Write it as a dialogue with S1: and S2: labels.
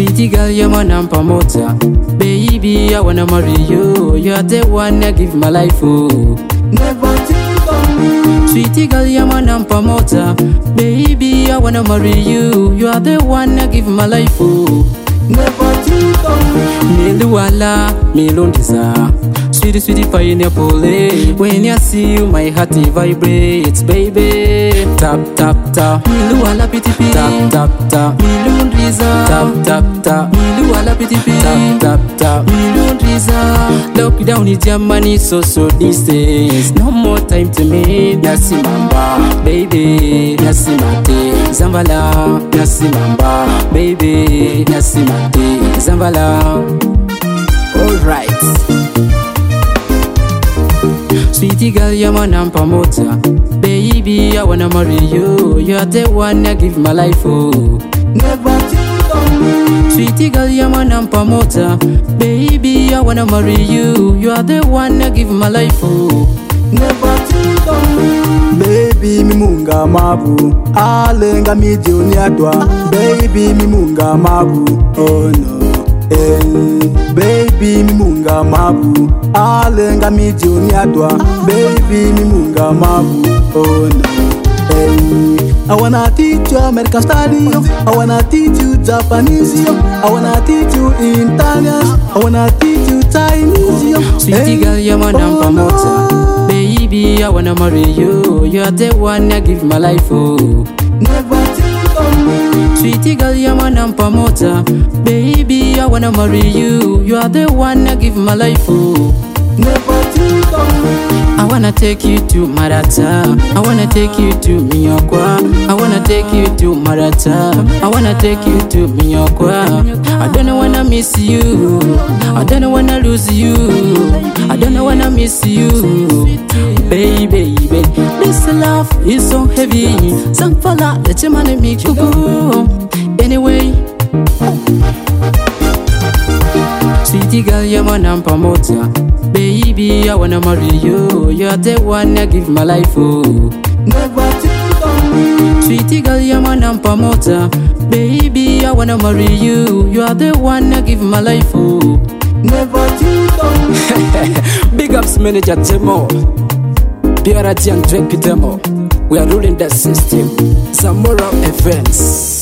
S1: Sweetie girl, you're my number motor. Baby, I wanna marry you. You're the one I give my life for.
S2: Never cheat on me.
S1: Sweetie girl, you're my number motor. Baby, I wanna marry you. You are the one I give my life for.
S2: Never cheat on me.
S1: Miluala, milundisa. Sweetie pineapple. When I see you, my heart vibrates, baby. Tap tap tap. Miluala piti piti. Tap tap tap. Milundisa. Tap tap tap. Miluala piti piti. Tap tap tap. Milundisa. Lockdown is Germany, so distance. No more time to meet. Nasimamba, baby. Nasimate. Zambala. Nasimamba, baby. Nasimate. Zambala. Alright. Sweetie girl, you're my number motor. Baby, I wanna marry you. You're the one I give my life for.
S2: Never cheat on me.
S1: Sweetie girl, you're my number motor. Baby, I wanna marry you. You're the one I give my life for.
S2: Never cheat on me.
S3: Baby mimunga mabu, alenga milioni atwa. Baby mimunga mabu, oh no. Baby mimunga mabu, alenga milioni atwa. Baby mimunga mabu, oh no. I wanna teach you American study. I wanna teach you Japanese. I wanna teach you Italian. I wanna teach you Chinese.
S1: Sweetie girl, you're my number motor. Baby, I wanna marry you. You're the one I give my life for.
S2: Never cheat on me.
S1: Sweetie girl, you're my number motor. Baby, I wanna marry you. You are the one I give my life for.
S2: Never cheat on me.
S1: I wanna take you to Marata. I wanna take you to Miyokwa. I wanna take you to Marata. I wanna take you to Miyokwa. I don't wanna miss you. I don't wanna lose you. I don't wanna miss you. Baby, this love is so heavy. Some fella, let your money make you go. Anyway, sweetie girl, you're my number motor. Baby, I wanna marry you. You're the one I give my life for.
S2: Never cheat on me.
S1: Sweetie girl, you're my number motor. Baby, I wanna marry you. You are the one I give my life for.
S2: Never cheat on me.
S1: Big ups manager Temo. PRT and Drake Temo. We are ruling the system. Zamora events.